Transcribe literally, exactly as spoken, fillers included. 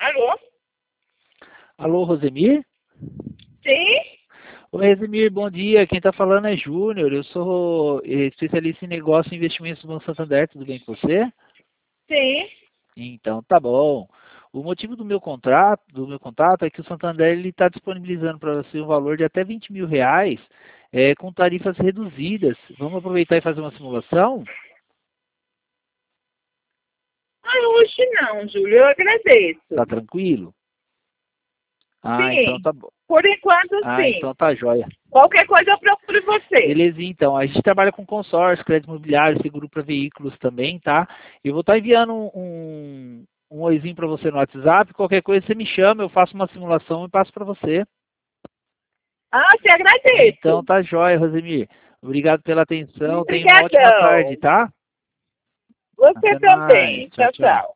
Alô? Alô, Rosemir? Sim? Oi, Rosemir, bom dia. Quem está falando é Júnior. Eu sou eh, especialista em negócio e investimentos do Banco Santander. Tudo bem com você? Sim. Então, tá bom. O motivo do meu contrato, do meu contato é que o Santander está disponibilizando para você um valor de até vinte mil reais eh, com tarifas reduzidas. Vamos aproveitar e fazer uma simulação? Ah, hoje não, Júlio, eu Tá agradeço. tranquilo? Ah, então Sim. tá bom. Por enquanto, Ah, sim. então tá jóia. Qualquer coisa eu procuro você. Beleza, então. A gente trabalha com consórcio, crédito imobiliário, seguro para veículos também, tá? Eu vou estar enviando um, um, um oizinho para você no WhatsApp. Qualquer coisa você me chama, eu faço uma simulação e passo para você. Ah, te Então agradeço. tá jóia, Rosemir. Obrigado pela atenção. Tenha uma ótima tarde, Obrigadão. tá? Você Até mais. também. Tchau, Tchau, tchau. tchau.